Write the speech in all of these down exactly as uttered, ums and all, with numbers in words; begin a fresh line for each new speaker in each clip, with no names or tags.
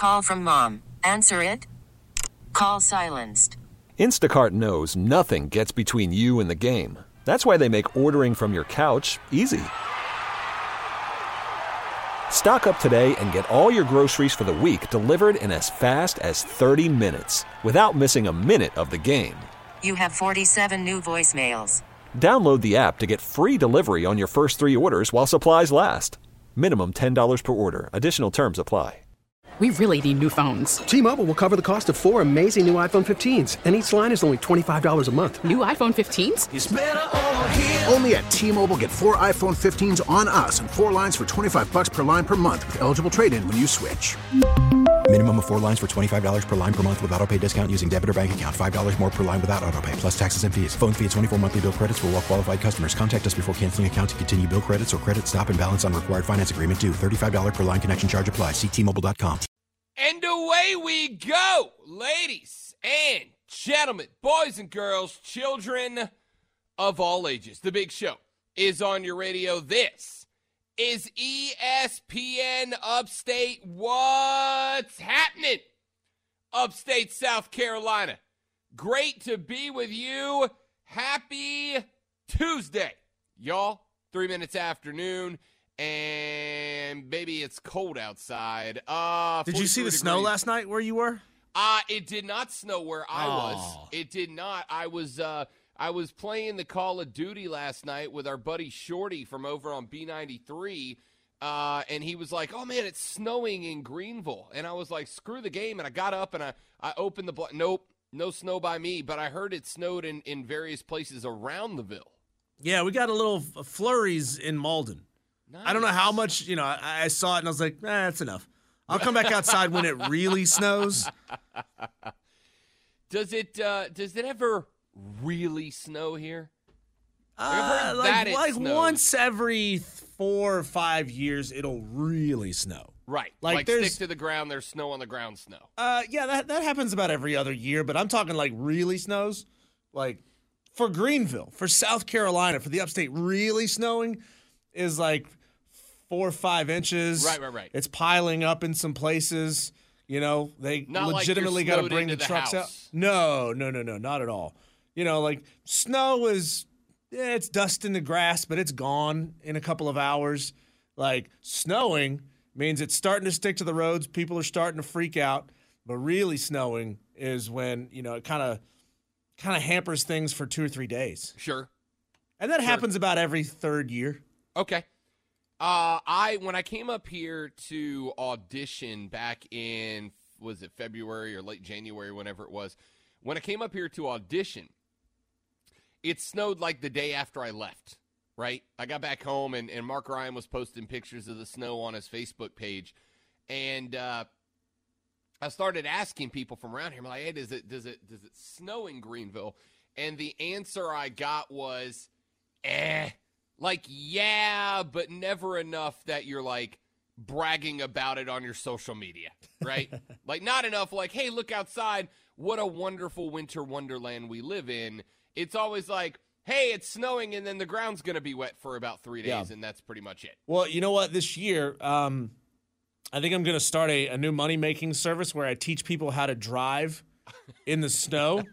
Call from mom. Answer it. Call silenced.
Instacart knows nothing gets between you and the game. That's why they make ordering from your couch easy. Stock up today and get all your groceries for the week delivered in as fast as thirty minutes without missing a minute of the game.
You have forty-seven new voicemails.
Download the app to get free delivery on your first three orders while supplies last. Minimum ten dollars per order. Additional terms apply.
We really need new phones.
T-Mobile will cover the cost of four amazing new iPhone fifteens, and each line is only twenty-five dollars a month.
New iPhone fifteens?
It's better over here.
Only at T-Mobile, get four iPhone fifteens on us and four lines for twenty-five bucks per line per month with eligible trade-in when you switch.
Minimum of four lines for twenty-five dollars per line per month with autopay discount using debit or bank account. five dollars more per line without autopay, plus taxes and fees. Phone fee at twenty-four monthly bill credits for well-qualified customers. Contact us before canceling account to continue bill credits or credit stop and balance on required finance agreement due. thirty-five dollars per line connection charge applies. See T Mobile dot com.
And away we go, ladies and gentlemen, boys and girls, children of all ages. The Big Show is on your radio. This is E S P N Upstate. What's happening? Upstate South Carolina. Great to be with you. Happy Tuesday, y'all. Three minutes afternoon. And baby, it's cold outside. Uh,
did you see the
degrees.
snow last night where you were?
Uh, it did not snow where I
oh.
was. It did not. I was uh, I was playing the Call of Duty last night with our buddy Shorty from over on B ninety-three, uh, and he was like, "Oh man, it's snowing in Greenville," and I was like, "Screw the game!" And I got up and I I opened the bl- nope, no snow by me, but I heard it snowed in in various places around the Ville.
Yeah, we got a little flurries in Malden. Nice. I don't know how much, you know, I, I saw it and I was like, eh, that's enough. I'll come back outside when it really snows.
Does it uh, does it ever really snow here?
Uh, like like once every four or five years, it'll really snow.
Right. Like, like stick to the ground, there's snow on the ground snow.
Uh, yeah, that, that happens about every other year, but I'm talking like really snows. Like for Greenville, for South Carolina, for the upstate, really snowing is like four or five inches.
Right, right, right.
It's piling up in some places. You know, they
not
legitimately
like
got to bring the,
the
trucks
house.
out. No, no, no, no, not at all. You know, like snow is, yeah, it's dust in the grass, but it's gone in a couple of hours. Like snowing means it's starting to stick to the roads. People are starting to freak out. But really snowing is when, you know, it kind of kind of hampers things for two or three days.
Sure.
And that
sure.
happens about every third year.
Okay. Uh, I when I came up here to audition back in, was it February or late January, whenever it was, when I came up here to audition, it snowed like the day after I left, right? I got back home, and, and Mark Ryan was posting pictures of the snow on his Facebook page, and uh, I started asking people from around here, I'm like, hey, does it, does it, does it snow in Greenville? And the answer I got was, eh. Like, yeah, but never enough that you're, like, bragging about it on your social media, right? Like, not enough, like, hey, look outside. What a wonderful winter wonderland we live in. It's always like, hey, it's snowing, and then the ground's going to be wet for about three days, yeah. and that's pretty much it.
Well, you know what? This year, um, I think I'm going to start a, a new money-making service where I teach people how to drive in the snow.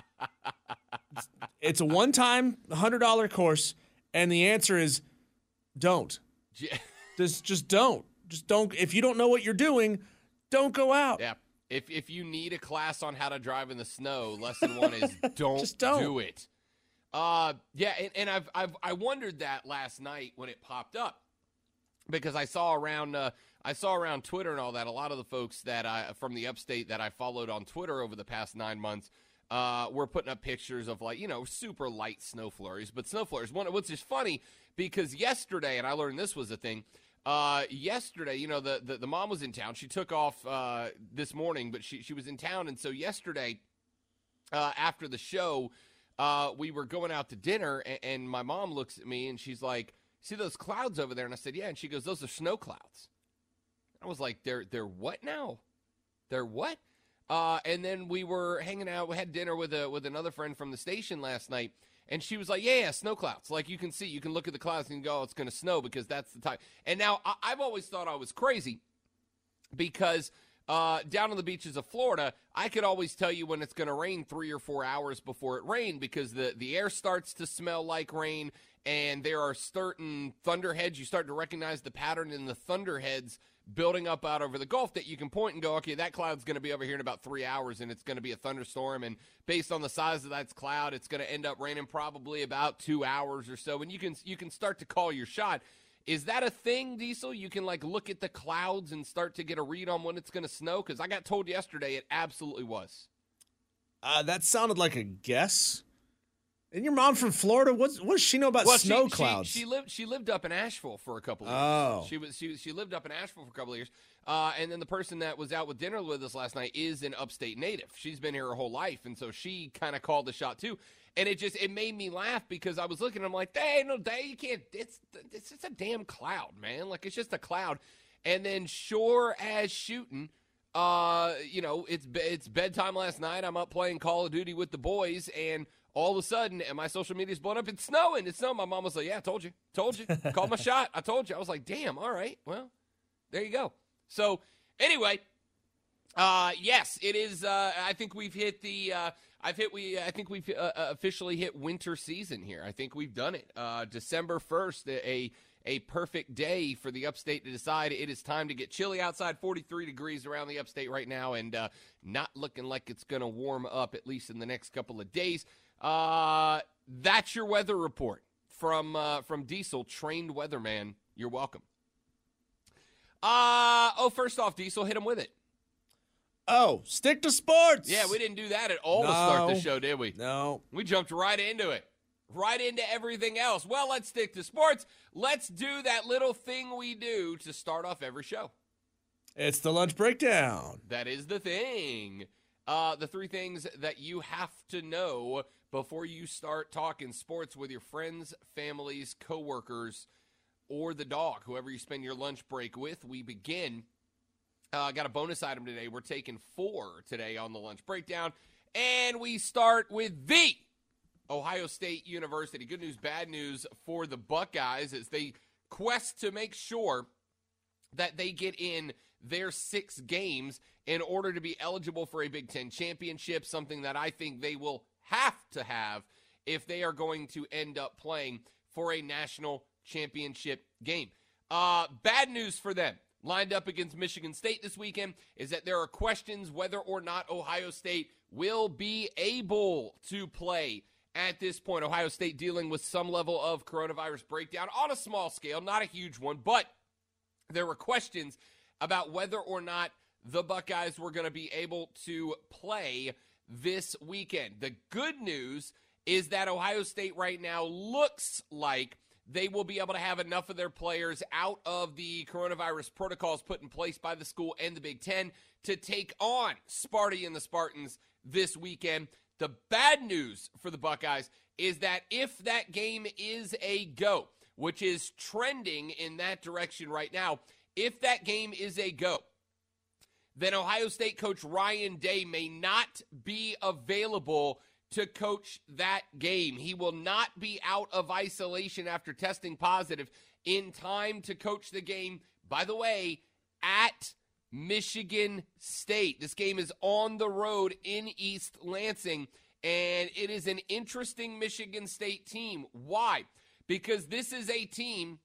It's, it's a one-time one hundred dollars course. And the answer is don't. just just don't. Just don't. If you don't know what you're doing, don't go out.
Yeah. If if you need a class on how to drive in the snow, lesson one is don't,
just don't
do it. Uh, yeah, and, and I've I've I wondered that last night when it popped up because I saw around uh, I saw around Twitter and all that a lot of the folks that I from the upstate that I followed on Twitter over the past nine months. Uh, we're putting up pictures of, like, you know, super light snow flurries. But snow flurries, one, what's just funny, because yesterday, and I learned this was a thing, uh, yesterday, you know, the, the, the mom was in town. She took off uh, this morning, but she, she was in town. And so yesterday, uh, after the show, uh, we were going out to dinner, and, and my mom looks at me, and she's like, see those clouds over there? And I said, yeah. And she goes, those are snow clouds. I was like, they're they're what now? They're what? Uh, and then we were hanging out. We had dinner with a with another friend from the station last night, and she was like, "Yeah, yeah, snow clouds. Like you can see, you can look at the clouds and go, oh, it's going to snow because that's the time." And now I, I've always thought I was crazy because Uh, down on the beaches of Florida, I could always tell you when it's going to rain three or four hours before it rained because the, the air starts to smell like rain, and there are certain thunderheads. You start to recognize the pattern in the thunderheads building up out over the Gulf that you can point and go, okay, that cloud's going to be over here in about three hours, and it's going to be a thunderstorm, and based on the size of that cloud, it's going to end up raining probably about two hours or so, and you can you can start to call your shot. Is that a thing, Diesel? You can, like, look at the clouds and start to get a read on when it's going to snow? Because I got told yesterday it absolutely was.
Uh, that sounded like a guess. And your mom from Florida, what's, what does she know about
well,
snow
she,
clouds?
She, she lived She lived up in Asheville for a couple of years.
Oh.
She, was, she, she lived up in Asheville for a couple of years. Uh, and then the person that was out with dinner with us last night is an upstate native. She's been here her whole life, and so she kind of called the shot, too. And it just, it made me laugh because I was looking, I'm like, hey, no, day, you can't, it's, it's just a damn cloud, man. Like, it's just a cloud. And then sure as shooting, uh, you know, it's it's bedtime last night. I'm up playing Call of Duty with the boys, and all of a sudden, and my social media's blown up, it's snowing, it's snowing. My mom was like, yeah, I told you, told you, called my shot, I told you. I was like, damn, all right, well, there you go. So, anyway, uh, yes, it is, uh, I think we've hit the, uh, I've hit. We. I think we've uh, officially hit winter season here. I think we've done it. Uh, December first, a a perfect day for the upstate to decide it is time to get chilly outside. forty-three degrees around the upstate right now, and uh, not looking like it's going to warm up at least in the next couple of days. Uh, that's your weather report from uh, from Diesel, trained weatherman. You're welcome. Uh oh. First off, Diesel, hit him with it.
Oh, stick to sports.
Yeah, we didn't do that at all
no,
to start the show, did we?
No.
We jumped right into it. Right into everything else. Well, let's stick to sports. Let's do that little thing we do to start off every show.
It's the lunch breakdown.
That is the thing. Uh, the three things that you have to know before you start talking sports with your friends, families, coworkers, or the dog, whoever you spend your lunch break with. We begin. I uh, got a bonus item today. We're taking four today on the lunch breakdown. And we start with the Ohio State University. Good news, bad news for the Buckeyes as they quest to make sure that they get in their six games in order to be eligible for a Big Ten championship, something that I think they will have to have if they are going to end up playing for a national championship game. Uh, bad news for them. Lined up against Michigan State this weekend is that there are questions whether or not Ohio State will be able to play at this point. Ohio State dealing with some level of coronavirus breakdown on a small scale, not a huge one, but there were questions about whether or not the Buckeyes were going to be able to play this weekend. The good news is that Ohio State right now looks like they will be able to have enough of their players out of the coronavirus protocols put in place by the school and the Big Ten to take on Sparty and the Spartans this weekend. The bad news for the Buckeyes is that if that game is a go, which is trending in that direction right now, if that game is a go, then Ohio State coach Ryan Day may not be available to coach that game. He will not be out of isolation after testing positive in time to coach the game, by the way, at Michigan State. This game is on the road in East Lansing, and it is an interesting Michigan State team. Why? Because this is a team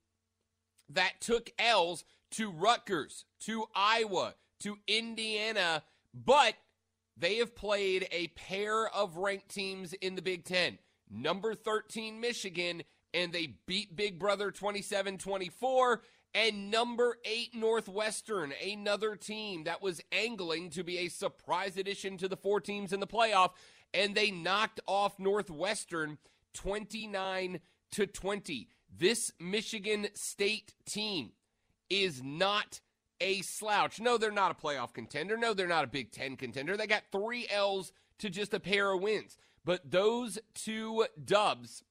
that took L's to Rutgers, to Iowa, to Indiana, but they have played a pair of ranked teams in the Big Ten. Number thirteen, Michigan, and they beat Big Brother twenty-seven twenty-four. And number eight, Northwestern, another team that was angling to be a surprise addition to the four teams in the playoff. And they knocked off Northwestern twenty-nine to twenty. This Michigan State team is not a slouch. No, they're not a playoff contender. No, they're not a Big Ten contender. They got three L's to just a pair of wins. But those two dubs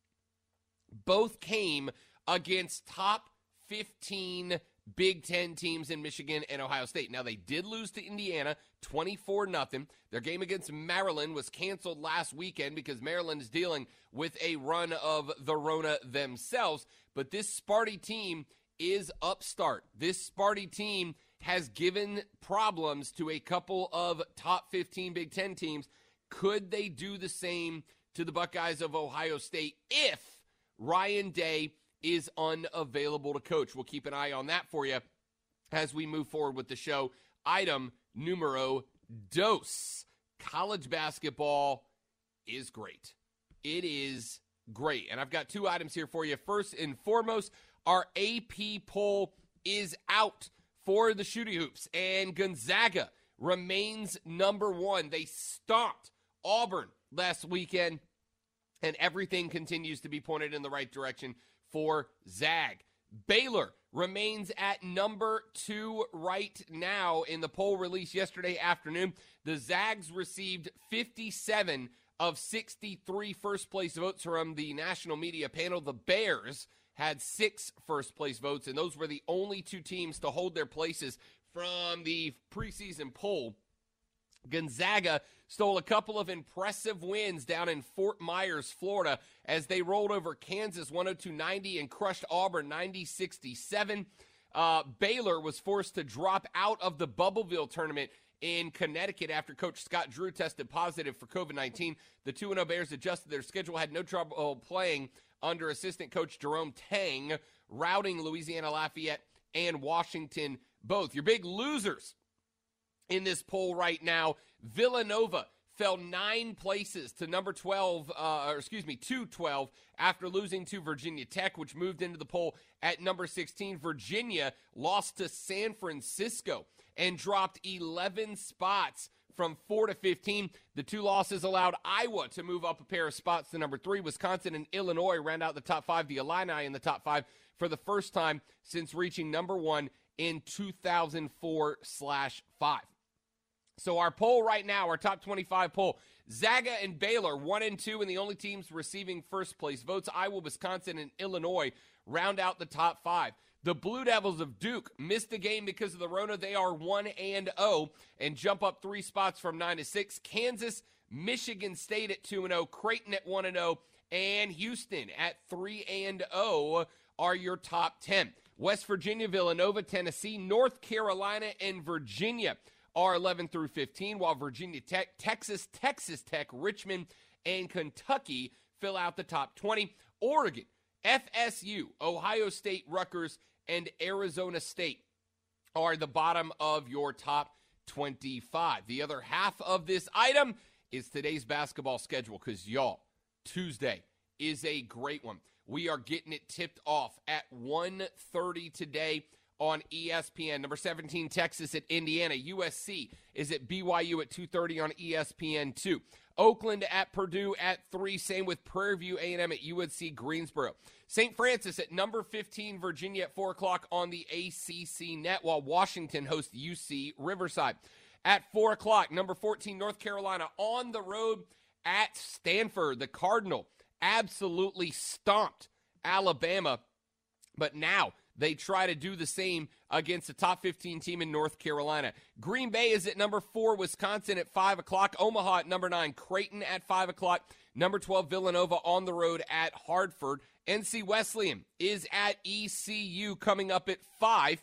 both came against top fifteen Big Ten teams in Michigan and Ohio State. Now, they did lose to Indiana twenty-four nothing. Their game against Maryland was canceled last weekend because Maryland is dealing with a run of the Rona themselves. But this Sparty team is upstart. This Sparty team has given problems to a couple of top fifteen Big Ten teams. Could they do the same to the Buckeyes of Ohio State if Ryan Day is unavailable to coach? We'll keep an eye on that for you as we move forward with the show. Item numero dos. College basketball is great. It is great. And I've got two items here for you. First and foremost, our A P poll is out for the Shooty Hoops, and Gonzaga remains number one. They stomped Auburn last weekend, and everything continues to be pointed in the right direction for Zag. Baylor remains at number two right now in the poll released yesterday afternoon. The Zags received fifty-seven of sixty-three first-place votes from the national media panel. The Bears had six first-place votes, and those were the only two teams to hold their places from the preseason poll. Gonzaga stole a couple of impressive wins down in Fort Myers, Florida, as they rolled over Kansas one oh two ninety and crushed Auburn ninety sixty-seven. Uh, Baylor was forced to drop out of the Bubbleville tournament in Connecticut after Coach Scott Drew tested positive for covid nineteen. The two and oh Bears adjusted their schedule, had no trouble playing under assistant coach Jerome Tang, routing Louisiana Lafayette and Washington both. Your big losers in this poll right now: Villanova fell nine places to number twelve, uh, or excuse me, to twelve after losing to Virginia Tech, which moved into the poll at number sixteen. Virginia lost to San Francisco and dropped eleven spots from four to fifteen. The two losses allowed Iowa to move up a pair of spots to number three. Wisconsin and Illinois round out the top five. The Illini in the top five for the first time since reaching number one in two thousand four slash five. So our poll right now, our top twenty-five poll, Zaga and Baylor, one and two, and the only teams receiving first-place votes. Iowa, Wisconsin, and Illinois round out the top five. The Blue Devils of Duke missed the game because of the Rona. They are one and oh and jump up three spots from nine to six. Kansas, Michigan State at two and oh, Creighton at one and oh, and Houston at three and oh are your top ten. West Virginia, Villanova, Tennessee, North Carolina, and Virginia are eleven through fifteen, while Virginia Tech, Texas, Texas Tech, Richmond, and Kentucky fill out the top twenty. Oregon, F S U, Ohio State, Rutgers, and Arizona State are the bottom of your top twenty-five. The other half of this item is today's basketball schedule, because, y'all, Tuesday is a great one. We are getting it tipped off at one thirty today on E S P N. Number seventeen, Texas at Indiana. U S C is at B Y U at two thirty on E S P N two. Oakland at Purdue at three. Same with Prairie View A and M at U N C Greensboro. Saint Francis at number fifteen, Virginia at four o'clock on the A C C net, while Washington hosts U C Riverside. At four o'clock, number fourteen, North Carolina on the road at Stanford. The Cardinal absolutely stomped Alabama, but now they try to do the same against a top fifteen team in North Carolina. Green Bay is at number four, Wisconsin at five o'clock. Omaha at number nine, Creighton at five o'clock. Number twelve, Villanova on the road at Hartford. N C Wesleyan is at E C U coming up at five.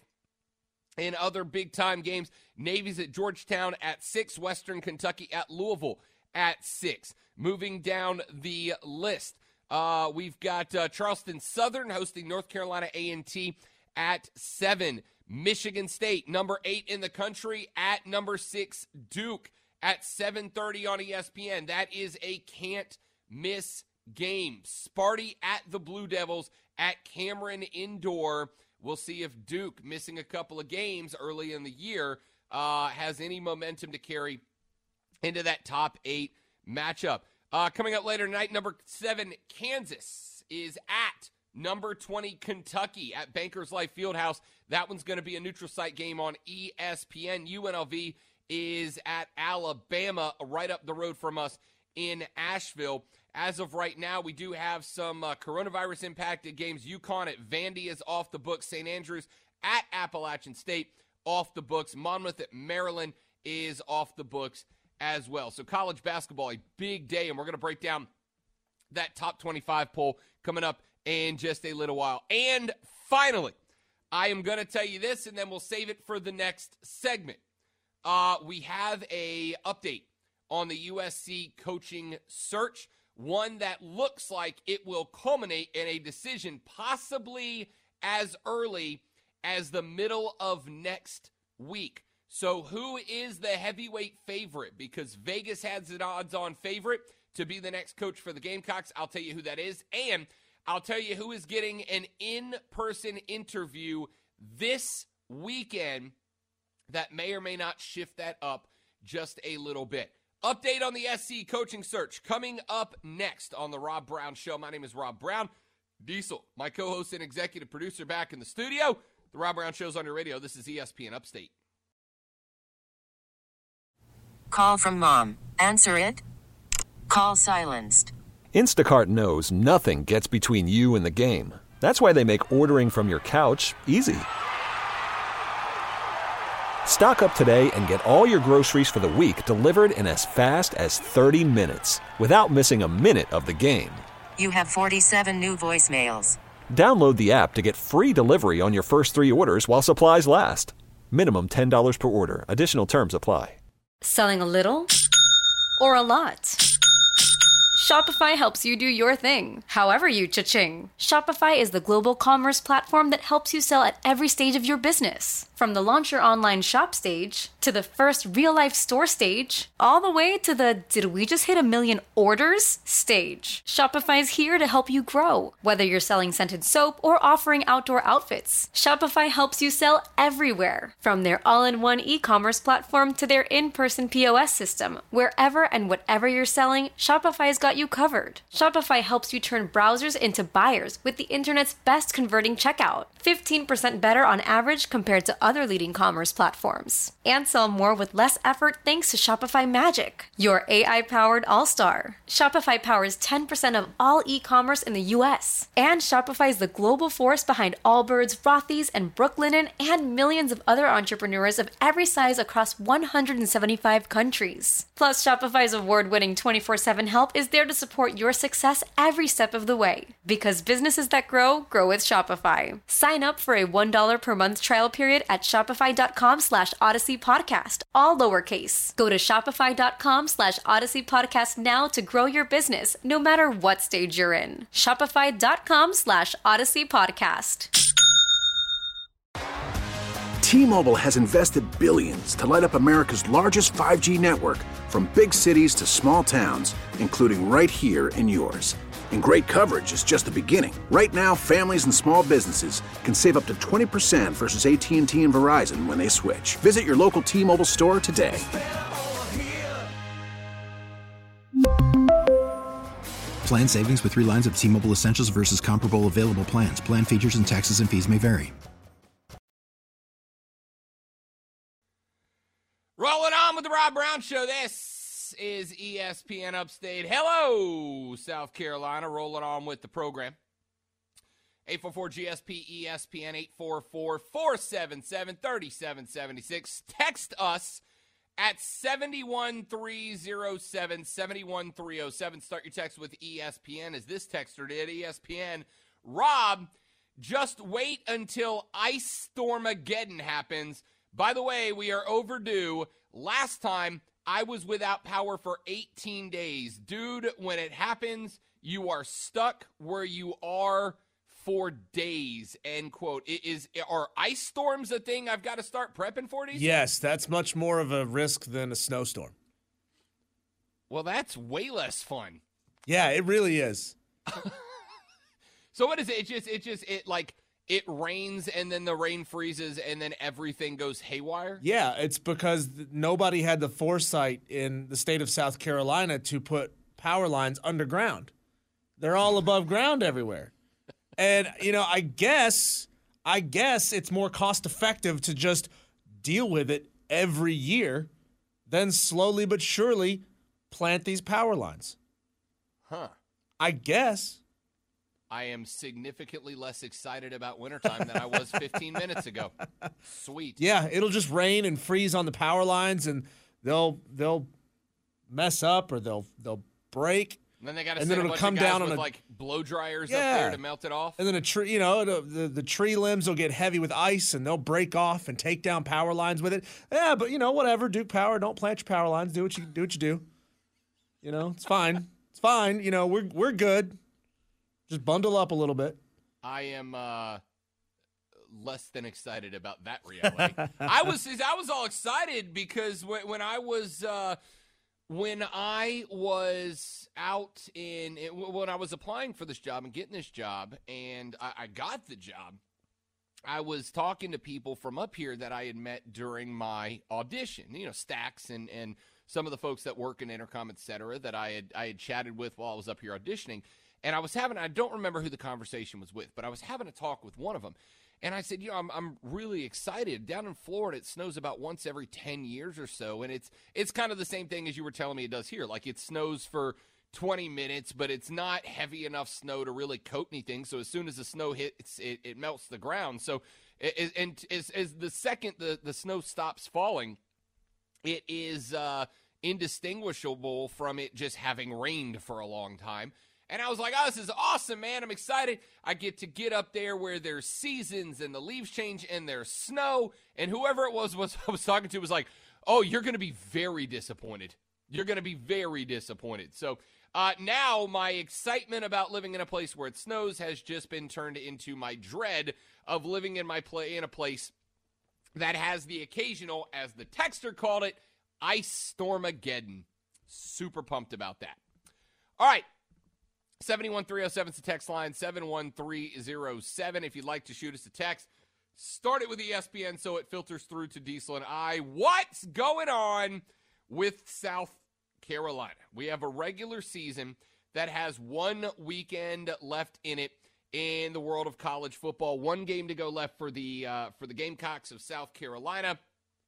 In other big-time games, Navy's at Georgetown at six. Western Kentucky at Louisville at six. Moving down the list, Uh, we've got uh, Charleston Southern hosting North Carolina A and T at seven. Michigan State, number eight in the country, at number six, Duke at seven thirty on E S P N. That is a can't-miss game. Sparty at the Blue Devils at Cameron Indoor. We'll see if Duke, missing a couple of games early in the year, uh, has any momentum to carry into that top eight matchup. Uh, coming up later tonight, number seven, Kansas is at number twenty, Kentucky at Bankers Life Fieldhouse. That one's going to be a neutral site game on E S P N. U N L V is at Alabama, right up the road from us in Asheville. As of right now, we do have some uh, coronavirus-impacted games. UConn at Vandy is off the books. Saint Andrews at Appalachian State off the books. Monmouth at Maryland is off the books as well. So college basketball, a big day, and we're going to break down that top twenty-five poll coming up in just a little while. And finally, I am going to tell you this, and then we'll save it for the next segment. Uh, we have a update on the U S C coaching search, one that looks like it will culminate in a decision possibly as early as the middle of next week. So who is the heavyweight favorite? Because Vegas has an odds-on favorite to be the next coach for the Gamecocks. I'll tell you who that is, and I'll tell you who is getting an in-person interview this weekend that may or may not shift that up just a little bit. Update on the S C coaching search coming up next on the Rob Brown Show. My name is Rob Brown. Diesel, my co-host and executive producer, back in the studio. The Rob Brown Show's on your radio. This is E S P N Upstate.
Call from mom. Answer it. Call silenced.
Instacart knows nothing gets between you and the game. That's why they make ordering from your couch easy. Stock up today and get all your groceries for the week delivered in as fast as thirty minutes without missing a minute of the game.
You have forty-seven new voicemails.
Download the app to get free delivery on your first three orders while supplies last. Minimum ten dollars per order. Additional terms apply.
Selling a little or a lot? Shopify helps you do your thing, however you cha-ching. Shopify is the global commerce platform that helps you sell at every stage of your business. From the launch your online shop stage, to the first real-life store stage, all the way to the did we just hit a million orders stage. Shopify is here to help you grow. Whether you're selling scented soap or offering outdoor outfits, Shopify helps you sell everywhere. From their all-in-one e-commerce platform to their in-person P O S system, wherever and whatever you're selling, Shopify's got you covered. Shopify helps you turn browsers into buyers with the internet's best converting checkout. fifteen percent better on average compared to other leading commerce platforms. And sell more with less effort thanks to Shopify Magic, your A I-powered all-star. Shopify powers ten percent of all e-commerce in the U S. And Shopify is the global force behind Allbirds, Rothy's, and Brooklinen, and millions of other entrepreneurs of every size across one hundred seventy-five countries. Plus, Shopify's award-winning twenty-four seven help is there to support your success every step of the way. Because businesses that grow, grow with Shopify. Sign up for a one dollar per month trial period at shopify.com slash Odyssey Podcast, all lowercase. Go to shopify.com slash Odyssey Podcast now to grow your business, no matter what stage you're in. Shopify.com slash Odyssey Podcast.
T-Mobile has invested billions to light up America's largest five G network, from big cities to small towns, including right here in yours. And great coverage is just the beginning. Right now, families and small businesses can save up to twenty percent versus A T and T and Verizon when they switch. Visit your local T-Mobile store today.
Plan savings with three lines of T-Mobile Essentials versus comparable available plans. Plan features and taxes and fees may vary.
Rolling on with the Rob Brown Show. This is E S P N Upstate. Hello, South Carolina. Rolling on with the program. eight four four G S P E S P N, eight four four, four seven seven, three seven seven six. Text us at seven one three oh seven, seven one three oh seven. Start your text with E S P N, as this texter did. E S P N, Rob, just wait until Ice Stormageddon happens. By the way, we are overdue. Last time, I was without power for eighteen days. Dude, when it happens, you are stuck where you are for days, end quote. It is, are ice storms a thing I've got to start prepping for these?
Yes, that's much more of a risk than a snowstorm.
Well, that's way less fun.
Yeah, it really is.
So what is it? It just, it just, it like... It rains, and then the rain freezes, and then everything goes haywire?
Yeah, it's because nobody had the foresight in the state of South Carolina to put power lines underground. They're all above ground everywhere. And, you know, I guess, I guess it's more cost-effective to just deal with it every year than slowly but surely plant these power lines.
Huh.
I guess.
I am significantly less excited about wintertime than I was fifteen minutes ago. Sweet.
Yeah, it'll just rain and freeze on the power lines, and they'll they'll mess up or they'll they'll break.
And then they got to
and
send
then
a
it'll
bunch
come
of guys
down on
with
a,
like blow dryers
yeah.
up there to melt it off.
And then a tree, you know, the, the the tree limbs will get heavy with ice, and they'll break off and take down power lines with it. Yeah, but you know, whatever. Duke Power, don't plant your power lines. Do what you do. What you do. You know, it's fine. It's fine. You know, we're we're good. Just bundle up a little bit.
I am uh, less than excited about that reality. I was I was all excited because when, when I was. Uh, When I was out in, when I was applying for this job and getting this job, and I, I got the job, I was talking to people from up here that I had met during my audition. You know, Stacks and and some of the folks that work in Intercom, et cetera, that I had I had chatted with while I was up here auditioning. And I was having, I don't remember who the conversation was with, but I was having a talk with one of them. And I said, you know, I'm I'm really excited. Down in Florida, it snows about once every ten years or so, and it's it's kind of the same thing as you were telling me it does here. Like, it snows for twenty minutes, but it's not heavy enough snow to really coat anything. So as soon as the snow hits, it, it melts the ground. So, it, and as, as the second the, the snow stops falling, it is uh, indistinguishable from it just having rained for a long time. And I was like, oh, this is awesome, man. I'm excited. I get to get up there where there's seasons and the leaves change and there's snow. And whoever it was, was I was talking to was like, oh, you're going to be very disappointed. You're going to be very disappointed. So uh, now my excitement about living in a place where it snows has just been turned into my dread of living in my play in a place that has the occasional, as the texter called it, ice stormageddon. Super pumped about that. All right. seven one three oh seven is the text line, seven one three oh seven. If you'd like to shoot us a text, start it with E S P N so it filters through to Diesel and I. What's going on with South Carolina? We have a regular season that has one weekend left in it in the world of college football. One game to go left for the uh, for the Gamecocks of South Carolina.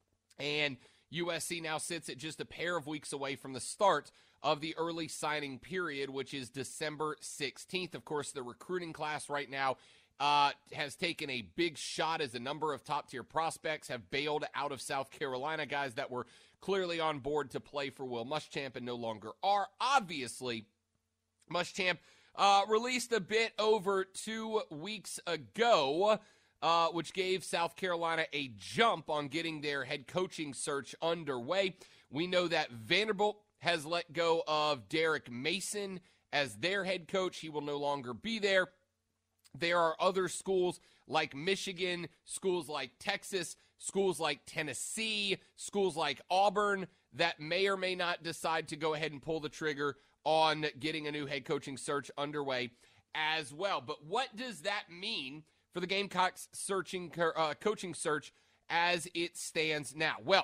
And U S C now sits at just a pair of weeks away from the start of the early signing period, which is December sixteenth. Of course, the recruiting class right now uh, has taken a big shot as a number of top-tier prospects have bailed out of South Carolina, guys that were clearly on board to play for Will Muschamp and no longer are. Obviously, Muschamp uh, released a bit over two weeks ago, uh, which gave South Carolina a jump on getting their head coaching search underway. We know that Vanderbilt has let go of Derek Mason as their head coach. He will no longer be there. There are other schools like Michigan, schools like Texas, schools like Tennessee, schools like Auburn that may or may not decide to go ahead and pull the trigger on getting a new head coaching search underway as well. But what does that mean for the Gamecocks searching uh, coaching search as it stands now? Well,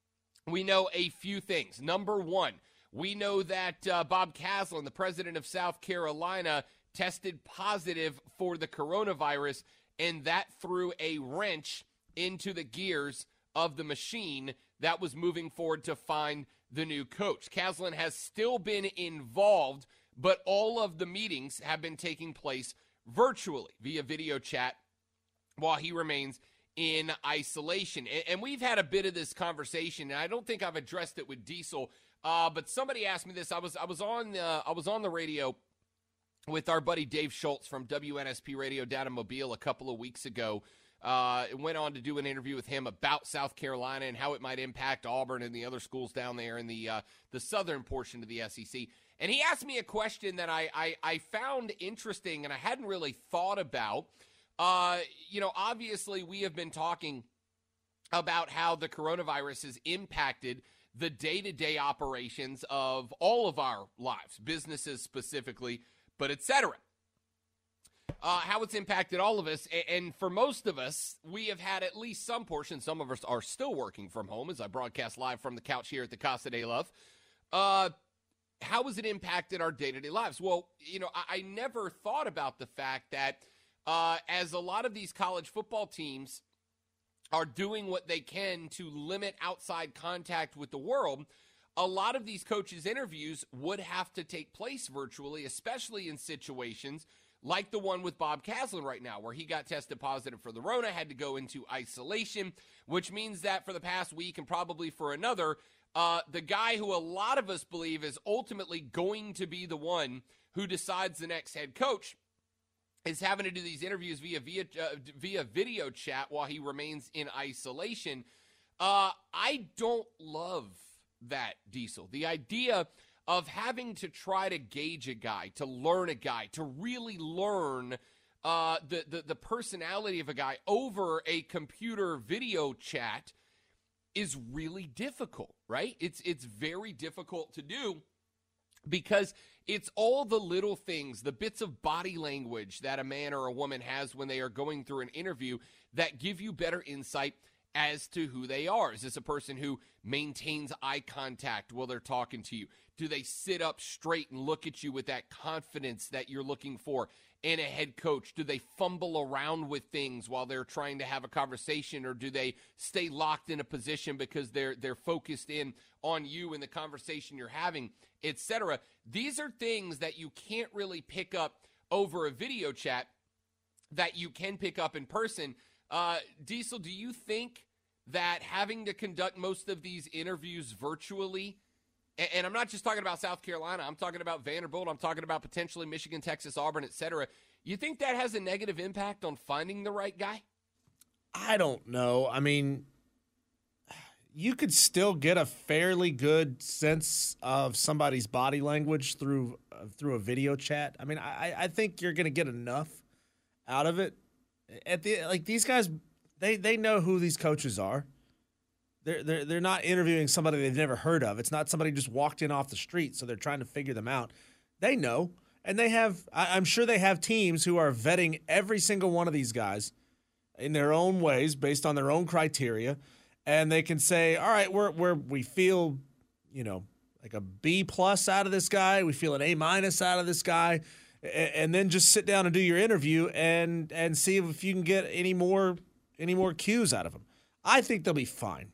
we know a few things. Number one, we know that uh, Bob Caslin, the president of South Carolina, tested positive for the coronavirus, and that threw a wrench into the gears of the machine that was moving forward to find the new coach. Caslin has still been involved, but all of the meetings have been taking place virtually via video chat while he remains in isolation. And we've had a bit of this conversation, and I don't think I've addressed it with Diesel, uh, but somebody asked me this. I was I was on uh, I was on the radio with our buddy Dave Schultz from W N S P Radio down in Mobile a couple of weeks ago. Uh, went on to do an interview with him about South Carolina and how it might impact Auburn and the other schools down there in the uh, the southern portion of the S E C. And he asked me a question that I, I, I found interesting and I hadn't really thought about. Uh, you know, obviously we have been talking about how the coronavirus has impacted the day-to-day operations of all of our lives, businesses specifically, but et cetera. Uh, how it's impacted all of us. And for most of us, we have had at least some portion. Some of us are still working from home as I broadcast live from the couch here at the Casa de Love. Uh, how has it impacted our day-to-day lives? Well, you know, I, I never thought about the fact that uh, as a lot of these college football teams are doing what they can to limit outside contact with the world, a lot of these coaches' interviews would have to take place virtually, especially in situations like the one with Bob Caslin right now, where he got tested positive for the Rona, had to go into isolation, which means that for the past week and probably for another, Uh, the guy who a lot of us believe is ultimately going to be the one who decides the next head coach is having to do these interviews via via uh, via video chat while he remains in isolation. Uh, I don't love that, Diesel. The idea of having to try to gauge a guy, to learn a guy, to really learn uh, the, the, the personality of a guy over a computer video chat is really difficult, right? It's it's very difficult to do because it's all the little things, the bits of body language that a man or a woman has when they are going through an interview that give you better insight as to who they are. Is this a person who maintains eye contact while they're talking to you? Do they sit up straight and look at you with that confidence that you're looking for in a head coach? Do they fumble around with things while they're trying to have a conversation, or do they stay locked in a position because they're they're focused in on you and the conversation you're having, et cetera? These are things that you can't really pick up over a video chat that you can pick up in person. Uh, Diesel, do you think that having to conduct most of these interviews virtually, and, and I'm not just talking about South Carolina, I'm talking about Vanderbilt, I'm talking about potentially Michigan, Texas, Auburn, et cetera, you think that has a negative impact on finding the right guy?
I don't know. I mean, you could still get a fairly good sense of somebody's body language through uh, through a video chat. I mean, I, I think you're going to get enough out of it. At the like these guys, they they know who these coaches are. They're they're they're not interviewing somebody they've never heard of. It's not somebody who just walked in off the street, so they're trying to figure them out. They know, and they have. I'm sure they have teams who are vetting every single one of these guys in their own ways, based on their own criteria, and they can say, all right, we're we're we feel, you know, like a B plus out of this guy. We feel an A minus out of this guy. And then just sit down and do your interview and and see if you can get any more any more cues out of them. I think they'll be fine.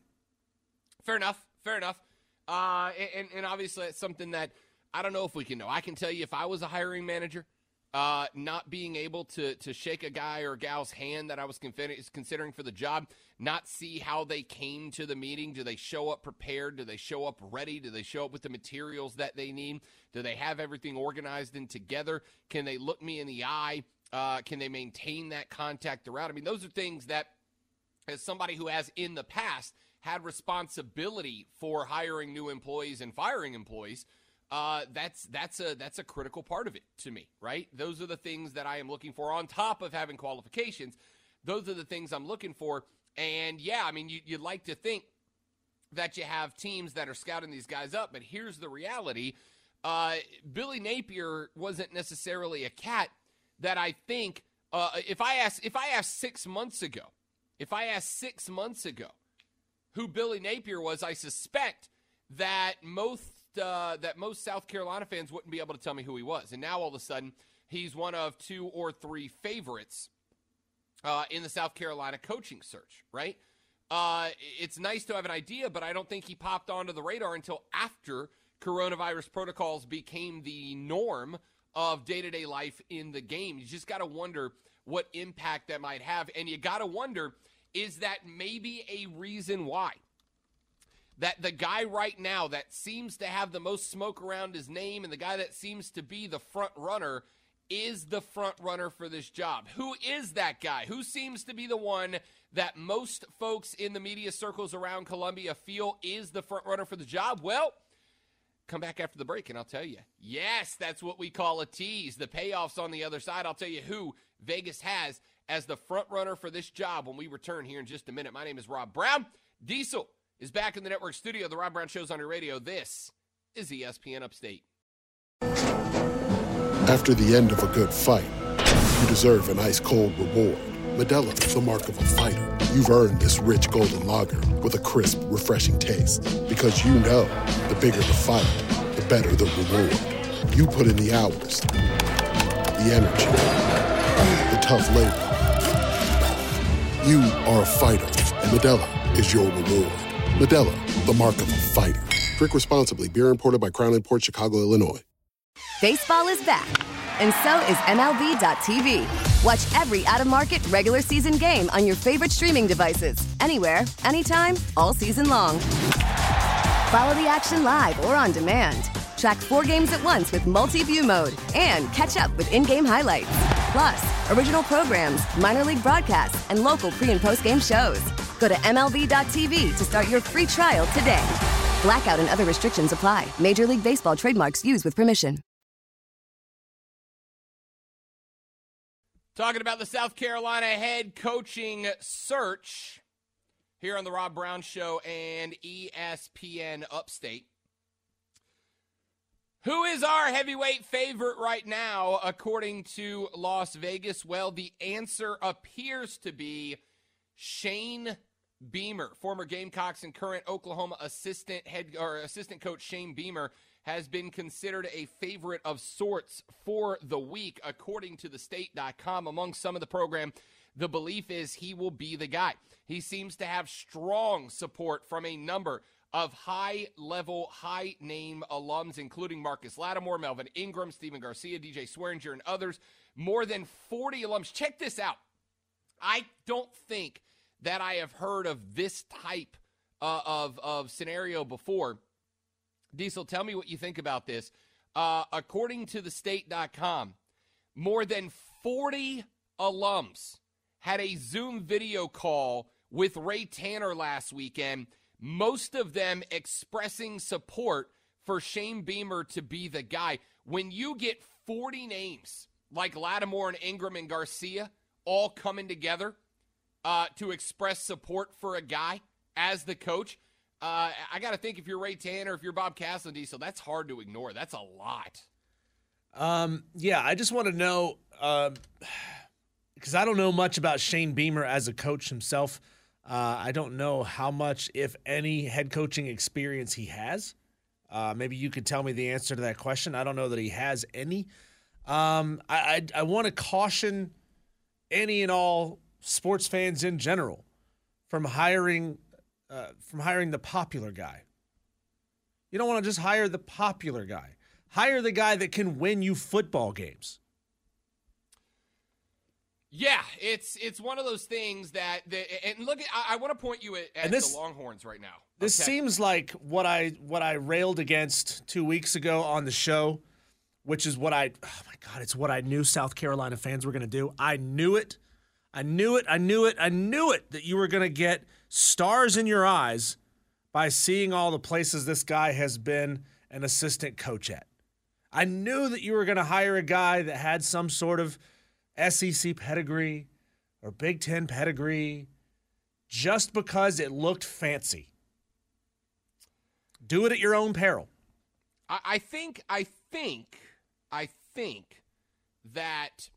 Fair enough. Fair enough. Uh, and, and obviously it's something that I don't know if we can know. I can tell you if I was a hiring manager, uh, not being able to to shake a guy or a gal's hand that I was considering for the job, not see how they came to the meeting. Do they show up prepared? Do they show up ready? Do they show up with the materials that they need? Do they have everything organized and together? Can they look me in the eye? Uh, can they maintain that contact throughout? I mean, those are things that, as somebody who has in the past had responsibility for hiring new employees and firing employees, uh, that's that's a that's a critical part of it to me, right? Those are the things that I am looking for on top of having qualifications. Those are the things I'm looking for. And, yeah, I mean, you, you'd like to think that you have teams that are scouting these guys up, but here's the reality. Uh, Billy Napier wasn't necessarily a cat that I think uh, if I asked if I asked six months ago, if I asked six months ago who Billy Napier was, I suspect that most uh, that most South Carolina fans wouldn't be able to tell me who he was. And now all of a sudden he's one of two or three favorites uh, in the South Carolina coaching search, right? Uh, it's nice to have an idea, but I don't think he popped onto the radar until after coronavirus protocols became the norm of day-to-day life in the game. You just got to wonder what impact that might have. And you got to wonder, is that maybe a reason why? That the guy right now that seems to have the most smoke around his name and the guy that seems to be the front runner is the front runner for this job. Who is that guy? Who seems to be the one that most folks in the media circles around Columbia feel is the front runner for the job? Well, come back after the break and I'll tell you. Yes, that's what we call a tease. The payoff's on the other side. I'll tell you who Vegas has as the front runner for this job when we return here in just a minute. My name is Rob Brown. Diesel is back in the network studio. The Rob Brown Show's on your radio. This is E S P N Upstate.
After the end of a good fight, you deserve an ice-cold reward. Modelo is the mark of a fighter. You've earned this rich golden lager with a crisp, refreshing taste. Because you know, the bigger the fight, the better the reward. You put in the hours, the energy, the tough labor. You are a fighter, and Modelo is your reward. Modelo, the mark of a fighter. Drink responsibly. Beer imported by Crown Imports, Chicago, Illinois.
Baseball is back, and so is M L B dot T V. Watch every out-of-market regular season game on your favorite streaming devices, anywhere, anytime, all season long. Follow the action live or on demand. Track four games at once with multi-view mode and catch up with in-game highlights. Plus, original programs, minor league broadcasts, and local pre- and post-game shows. Go to M L B dot T V to start your free trial today. Blackout and other restrictions apply. Major League Baseball trademarks used with permission.
Talking about the South Carolina head coaching search here on the Rob Brown Show and E S P N Upstate. Who is our heavyweight favorite right now, according to Las Vegas? Well, the answer appears to be Shane Beamer. Former Gamecocks and current Oklahoma assistant head or assistant coach Shane Beamer has been considered a favorite of sorts for the week, according to the state dot com. Among some of the program, the belief is he will be the guy. He seems to have strong support from a number of high-level, high-name alums, including Marcus Lattimore, Melvin Ingram, Stephen Garcia, D J Swearinger, and others. More than forty alums. Check this out. I don't think that I have heard of this type uh, of, of scenario before. Diesel, tell me what you think about this. Uh, according to the state dot com, more than forty alums had a Zoom video call with Ray Tanner last weekend, most of them expressing support for Shane Beamer to be the guy. When you get forty names like Lattimore and Ingram and Garcia all coming together uh, to express support for a guy as the coach, uh, I got to think if you're Ray Tanner, if you're Bob Castle, Diesel, that's hard to ignore. That's a lot.
Um, yeah, I just want to know, um, because I don't know much about Shane Beamer as a coach himself. Uh, I don't know how much, if any, head coaching experience he has. Uh, maybe you could tell me the answer to that question. I don't know that he has any. Um, I, I, I want to caution any and all sports fans in general from hiring uh, from hiring the popular guy. You don't want to just hire the popular guy. Hire the guy that can win you football games.
Yeah, it's it's one of those things that, the, and look, at, I, I want to point you at, at
this,
the Longhorns right now.
This
okay.
seems like what I what I railed against two weeks ago on the show, which is what I, oh my God, it's what I knew South Carolina fans were going to do. I knew it. I knew it. I knew it. I knew it that you were going to get stars in your eyes by seeing all the places this guy has been an assistant coach at. I knew that you were going to hire a guy that had some sort of S E C pedigree or Big Ten pedigree just because it looked fancy. Do it at your own peril.
I, I think, I think, I think that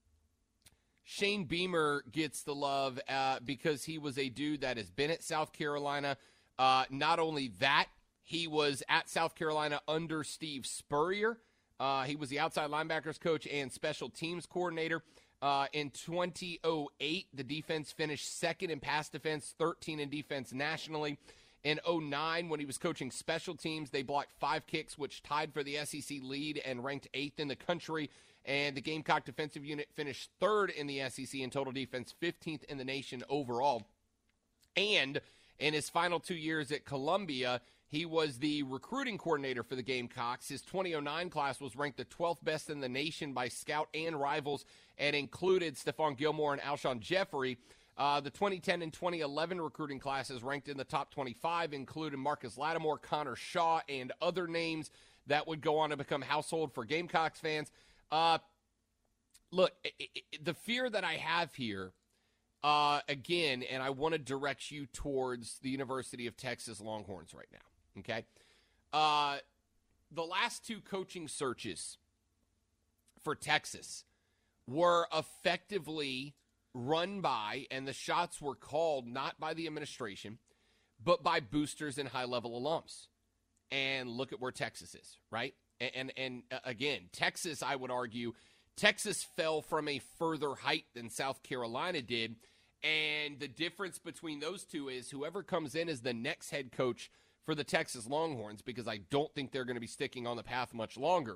Shane Beamer gets the love uh, because he was a dude that has been at South Carolina. Uh, not only that, he was at South Carolina under Steve Spurrier. Uh, he was the outside linebackers coach and special teams coordinator. Uh, in twenty oh eight, the defense finished second in pass defense, thirteen in defense nationally. In oh nine, when he was coaching special teams, they blocked five kicks, which tied for the S E C lead and ranked eighth in the country. And the Gamecock defensive unit finished third in the S E C in total defense, fifteenth in the nation overall. And in his final two years at Columbia, he was the recruiting coordinator for the Gamecocks. His twenty oh nine class was ranked the twelfth best in the nation by Scout and Rivals and included Stephon Gilmore and Alshon Jeffrey. Uh, the twenty ten and twenty eleven recruiting classes ranked in the top twenty-five included Marcus Lattimore, Connor Shaw, and other names that would go on to become household for Gamecocks fans. Uh, look, it, it, the fear that I have here, uh, again, and I want to direct you towards the University of Texas Longhorns right now. Okay. Uh, the last two coaching searches for Texas were effectively run by, and the shots were called not by the administration, but by boosters and high-level alums. And look at where Texas is, right? And, and, and uh, again, Texas, I would argue, Texas fell from a further height than South Carolina did. And the difference between those two is whoever comes in as the next head coach for the Texas Longhorns, because I don't think they're going to be sticking on the path much longer,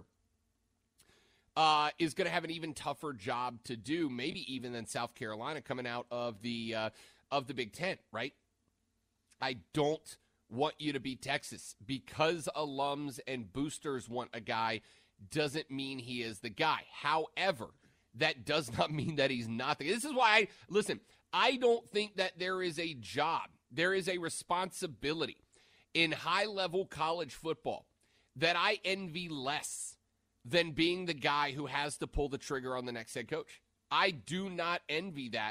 uh, is going to have an even tougher job to do, maybe even than South Carolina coming out of the uh, of the Big Ten, right? I don't want you to beat Texas. Because alums and boosters want a guy doesn't mean he is the guy. However, that does not mean that he's not the guy. This is why, I, listen, I don't think that there is a job, there is a responsibility in high-level college football that I envy less than being the guy who has to pull the trigger on the next head coach. I do not envy that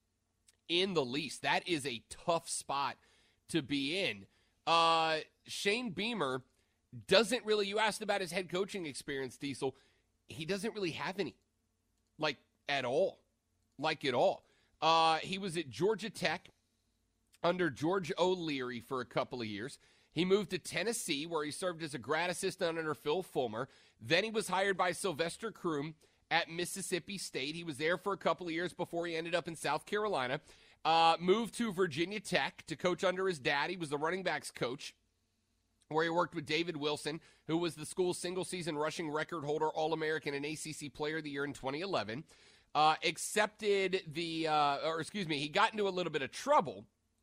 in the least. That is a tough spot to be in. Uh, Shane Beamer doesn't really, you asked about his head coaching experience, Diesel. He doesn't really have any, like at all, like at all. Uh, he was at Georgia Tech under George O'Leary for a couple of years. He moved to Tennessee, where he served as a grad assistant under Phil Fulmer. Then he was hired by Sylvester Croom at Mississippi State. He was there for a couple of years before he ended up in South Carolina. Uh, moved to Virginia Tech to coach under his dad. He was the running backs coach, where he worked with David Wilson, who was the school's single-season rushing record holder, All-American, and A C C Player of the Year in twenty eleven. Uh, accepted the, uh, or excuse me, he got into a little bit of trouble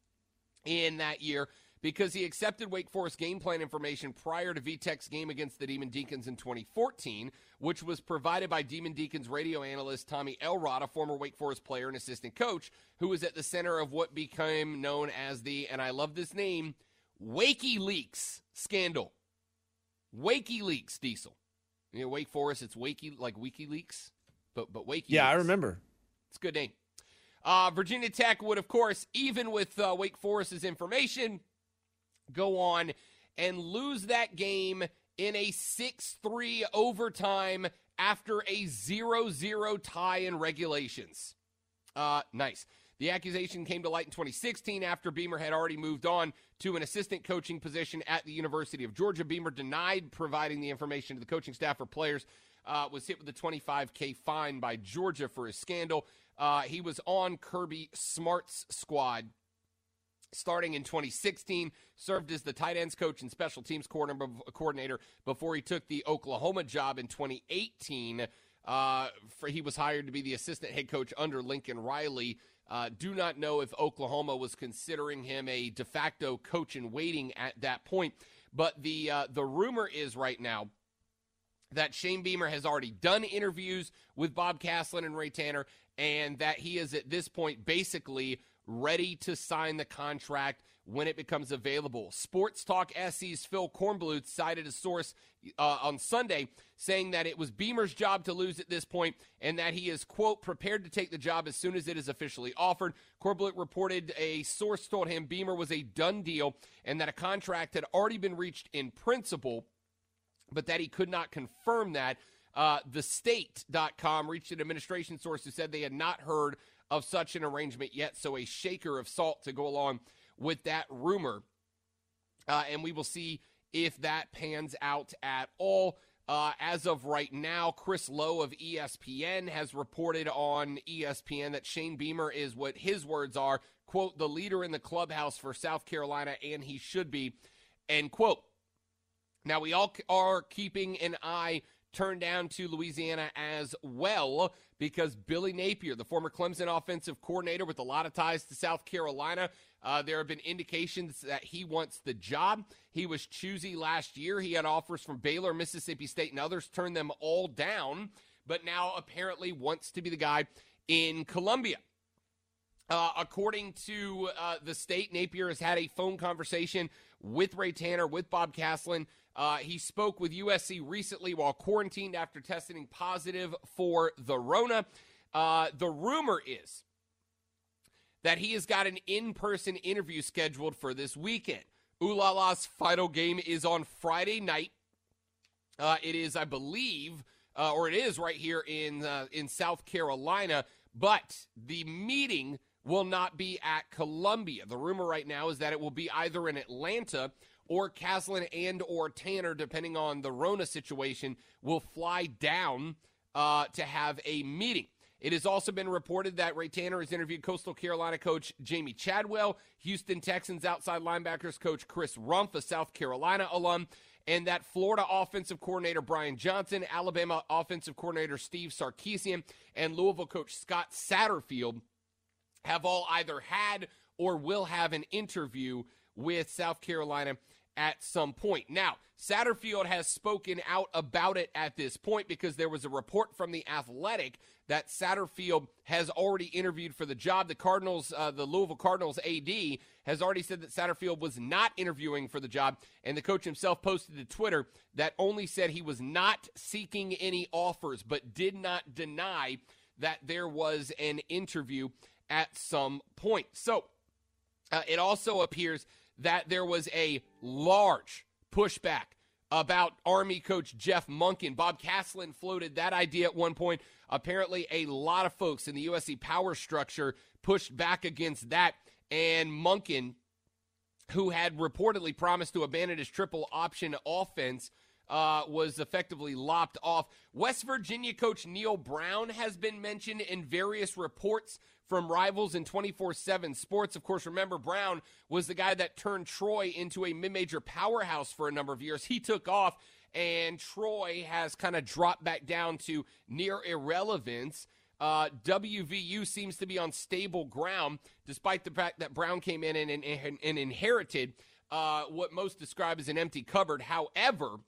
in that year because he accepted Wake Forest game plan information prior to V TEC's game against the Demon Deacons in twenty fourteen, which was provided by Demon Deacons radio analyst Tommy Elrod, a former Wake Forest player and assistant coach, who was at the center of what became known as the, and I love this name, WakeLeaks scandal. WakeLeaks, Diesel. You know, Wake Forest, it's Wakey, like WikiLeaks, but but WakeLeaks.
Yeah, I remember.
It's a good name. Uh, Virginia Tech would, of course, even with uh, Wake Forest's information, go on and lose that game in a six three overtime after a zero zero tie in regulations. Uh, nice. The accusation came to light in twenty sixteen after Beamer had already moved on to an assistant coaching position at the University of Georgia. Beamer denied providing the information to the coaching staff or players, uh, was hit with a twenty-five thousand dollars fine by Georgia for his scandal. Uh, he was on Kirby Smart's squad starting in twenty sixteen, served as the tight ends coach and special teams coordinator before he took the Oklahoma job in twenty eighteen. Uh, for, he was hired to be the assistant head coach under Lincoln Riley. Uh, do not know if Oklahoma was considering him a de facto coach in waiting at that point. But the uh, the rumor is right now that Shane Beamer has already done interviews with Bob Caslin and Ray Tanner, and that he is at this point basically ready to sign the contract when it becomes available. Sports Talk S C's Phil Kornbluth cited a source uh, on Sunday saying that it was Beamer's job to lose at this point and that he is, quote, prepared to take the job as soon as it is officially offered. Kornbluth reported a source told him Beamer was a done deal and that a contract had already been reached in principle, but that he could not confirm that. Uh, the state dot com reached an administration source who said they had not heard of such an arrangement yet, so a shaker of salt to go along with that rumor. Uh, and we will see if that pans out at all. Uh, as of right now, Chris Lowe of E S P N has reported on E S P N that Shane Beamer is what his words are, quote, the leader in the clubhouse for South Carolina, and he should be, end quote. Now, we all are keeping an eye turned down to Louisiana as well because Billy Napier, the former Clemson offensive coordinator with a lot of ties to South Carolina, uh, there have been indications that he wants the job. He was choosy last year. He had offers from Baylor, Mississippi State, and others, turned them all down, but now apparently wants to be the guy in Columbia. Uh, according to uh, the state, Napier has had a phone conversation with Ray Tanner, with Bob Caslin. Uh, he spoke with U S C recently while quarantined after testing positive for the Rona. Uh, the rumor is that he has got an in-person interview scheduled for this weekend. Ooh La La's final game is on Friday night. Uh, it is, I believe, uh, or it is right here in uh, in South Carolina, but the meeting will not be at Columbia. The rumor right now is that it will be either in Atlanta or Caslin and or Tanner, depending on the Rona situation, will fly down uh, to have a meeting. It has also been reported that Ray Tanner has interviewed Coastal Carolina coach Jamie Chadwell, Houston Texans outside linebackers coach Chris Rumph, a South Carolina alum, and that Florida offensive coordinator Brian Johnson, Alabama offensive coordinator Steve Sarkisian, and Louisville coach Scott Satterfield have all either had or will have an interview with South Carolina at some point. Now, Satterfield has spoken out about it at this point because there was a report from The Athletic that Satterfield has already interviewed for the job. The Cardinals, uh, the Louisville Cardinals A D has already said that Satterfield was not interviewing for the job, and the coach himself posted to Twitter that only said he was not seeking any offers, but did not deny that there was an interview at some point. So, uh, it also appears that there was a large pushback about Army coach Jeff Monken. Bob Caslin floated that idea at one point. Apparently, a lot of folks in the U S C power structure pushed back against that, and Monken, who had reportedly promised to abandon his triple option offense, uh, was effectively lopped off. West Virginia coach Neil Brown has been mentioned in various reports from rivals in twenty-four seven Sports. Of course, remember, Brown was the guy that turned Troy into a mid-major powerhouse for a number of years. He took off, and Troy has kind of dropped back down to near irrelevance. Uh, W V U seems to be on stable ground, despite the fact that Brown came in and, and, and inherited uh, what most describe as an empty cupboard. However,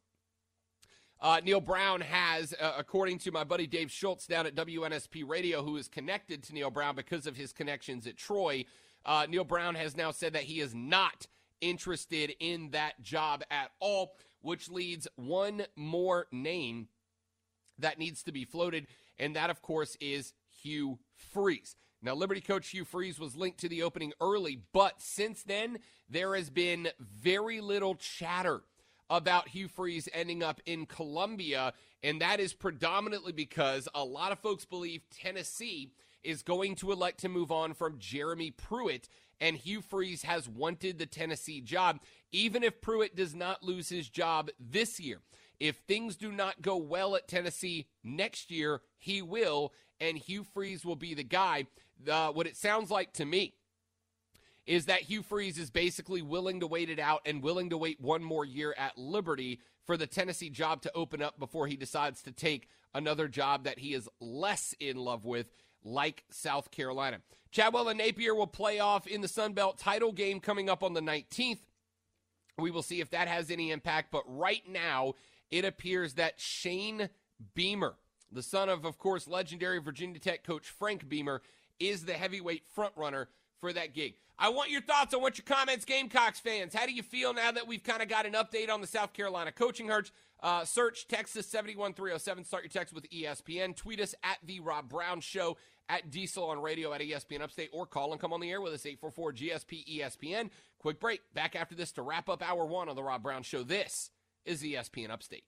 Uh, Neil Brown has, uh, according to my buddy Dave Schultz down at W N S P Radio, who is connected to Neil Brown because of his connections at Troy, uh, Neil Brown has now said that he is not interested in that job at all, which leads one more name that needs to be floated, and that, of course, is Hugh Freeze. Now, Liberty coach Hugh Freeze was linked to the opening early, but since then, there has been very little chatter about Hugh Freeze ending up in Columbia, and that is predominantly because a lot of folks believe Tennessee is going to elect to move on from Jeremy Pruitt, and Hugh Freeze has wanted the Tennessee job, even if Pruitt does not lose his job this year. If things do not go well at Tennessee next year, he will, and Hugh Freeze will be the guy. Uh, what it sounds like to me is that Hugh Freeze is basically willing to wait it out and willing to wait one more year at Liberty for the Tennessee job to open up before he decides to take another job that he is less in love with, like South Carolina. Chadwell and Napier will play off in the Sun Belt title game coming up on the nineteenth. We will see if that has any impact, but right now it appears that Shane Beamer, the son of, of course, legendary Virginia Tech coach Frank Beamer, is the heavyweight frontrunner for that gig. I want your thoughts. I want your comments, Gamecocks fans. How do you feel now that we've kind of got an update on the South Carolina coaching search? Uh, search Texas seven one three oh seven. Start your text with E S P N. Tweet us at The Rob Brown Show, at Diesel on radio, at E S P N Upstate, or call and come on the air with us, eight four four G S P E S P N. Quick break. Back after this to wrap up hour one on The Rob Brown Show. This is E S P N Upstate.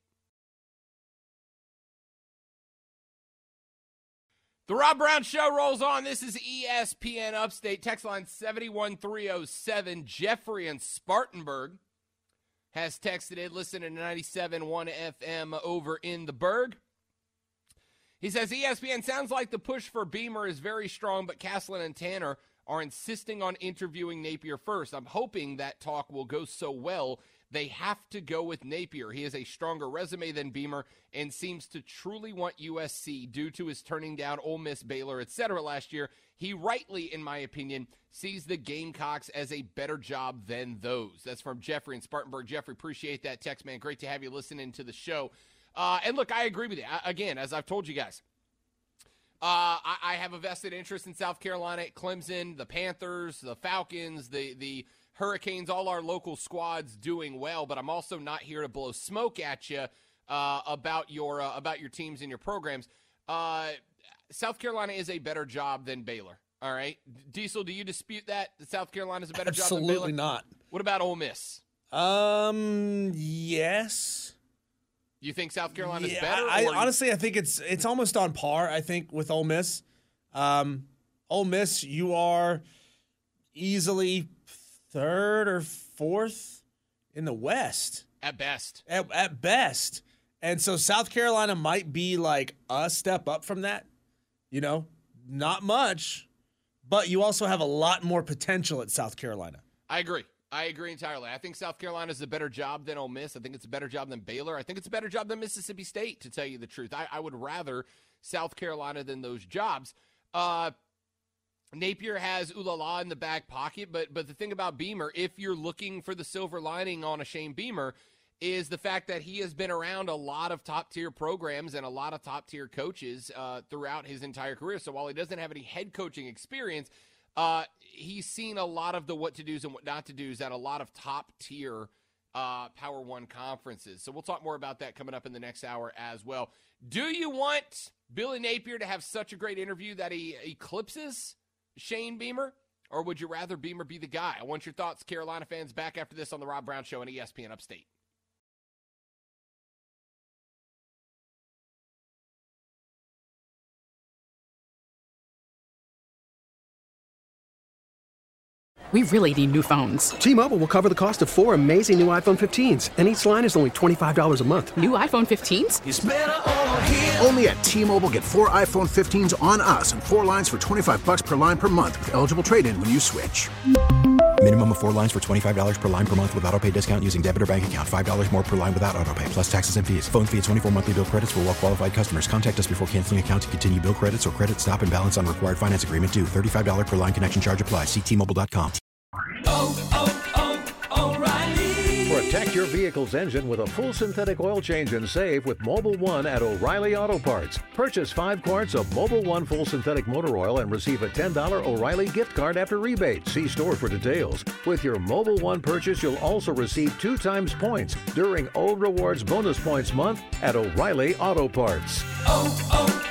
The Rob Brown Show rolls on. This is E S P N Upstate. Text line seven one three oh seven. Jeffrey in Spartanburg has texted in, listening to ninety-seven point one F M over in the Berg. He says, E S P N, sounds like the push for Beamer is very strong, but Caslin and Tanner are insisting on interviewing Napier first. I'm hoping that talk will go so well they have to go with Napier. He has a stronger resume than Beamer and seems to truly want U S C due to his turning down Ole Miss, Baylor, et cetera last year. He rightly, in my opinion, sees the Gamecocks as a better job than those. That's from Jeffrey in Spartanburg. Jeffrey, appreciate that text, man. Great to have you listening to the show. Uh, and look, I agree with you. I, again, as I've told you guys, uh, I, I have a vested interest in South Carolina, Clemson, the Panthers, the Falcons, the the Hurricanes, all our local squads doing well, but I'm also not here to blow smoke at you uh, about your uh, about your teams and your programs. Uh, South Carolina is a better job than Baylor. All right, Diesel, do you dispute that? that South Carolina is a better
Absolutely
job than Baylor?
Absolutely not.
What about Ole Miss?
Um, yes.
You think South Carolina's
yeah,
better?
I,
or
honestly, I think it's it's almost on par. I think with Ole Miss, um, Ole Miss, you are easily third or fourth in the West.
At best.
At, at best. And so South Carolina might be like a step up from that. You know, not much, but you also have a lot more potential at South Carolina.
I agree. I agree entirely. I think South Carolina is a better job than Ole Miss. I think it's a better job than Baylor. I think it's a better job than Mississippi State, to tell you the truth. I, I would rather South Carolina than those jobs. Uh, Napier has ooh la la in the back pocket, but but the thing about Beamer, if you're looking for the silver lining on a Shane Beamer, is the fact that he has been around a lot of top-tier programs and a lot of top-tier coaches uh, throughout his entire career. So while he doesn't have any head coaching experience, uh, he's seen a lot of the what-to-dos and what not-to-dos at a lot of top-tier uh, Power One conferences. So we'll talk more about that coming up in the next hour as well. Do you want Billy Napier to have such a great interview that he eclipses Shane Beamer, or would you rather Beamer be the guy? I want your thoughts, Carolina fans. Back after this on the Rob Brown Show on E S P N Upstate.
We really need new phones.
T-Mobile will cover the cost of four amazing new iPhone fifteens, and each line is only twenty-five dollars a month.
New iPhone fifteens?
It's better over here. Only at T-Mobile, get four iPhone fifteens on us and four lines for twenty-five dollars per line per month with eligible trade-in when you switch.
Minimum of four lines for twenty-five dollars per line per month with autopay discount using debit or bank account. five dollars more per line without autopay, plus taxes and fees. Phone fee at twenty-four monthly bill credits for well-qualified customers. Contact us before canceling account to continue bill credits or credit stop and balance on required finance agreement due. thirty-five dollars per line connection charge applies. See T Mobile dot com.
Oh, oh, O'Reilly. Protect your vehicle's engine with a full synthetic oil change and save with Mobil one at O'Reilly Auto Parts. Purchase five quarts of Mobil one full synthetic motor oil and receive a ten dollars O'Reilly gift card after rebate. See store for details. With your Mobil one purchase, you'll also receive two times points during O Rewards Bonus Points Month at O'Reilly Auto Parts.
Oh, oh,